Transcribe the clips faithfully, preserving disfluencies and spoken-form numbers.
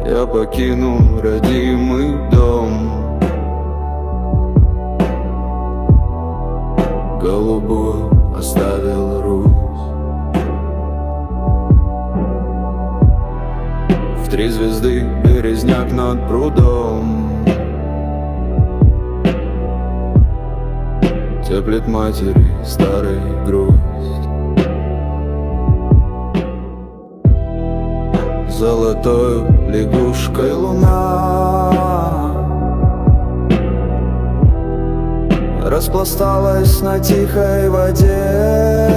Я покинул родимый дом, голубую оставил Русь. В три звезды березняк над прудом теплит матери старый грусть. Золотой лягушкой луна распласталась на тихой воде,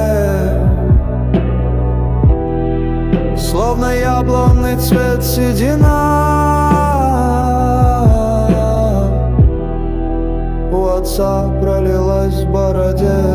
словно яблонный цвет седина у отца пролилась в бороде.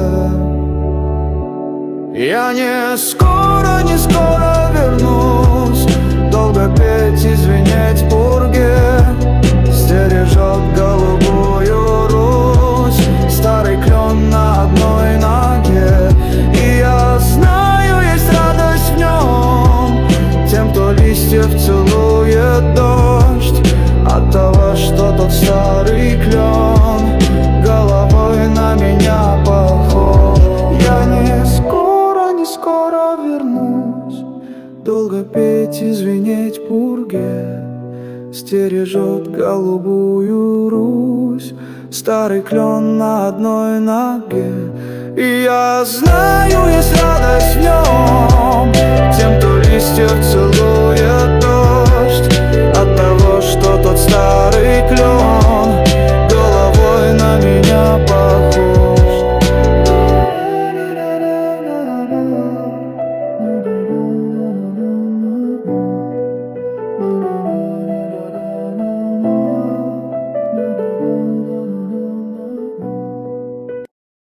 Я не скоро, не скоро вернусь, долго петь и звенеть в пурге. Стережет голубую Русь старый клен на одной ноге. И я знаю, есть радость в нем тем, кто листьев целует дождь, от того, что тот старый клен головой на меня похож. Я не скоро, не скоро вернусь, долго петь и звенеть в пурге. Стережет голубую Русь старый клен на одной ноге. И я знаю, есть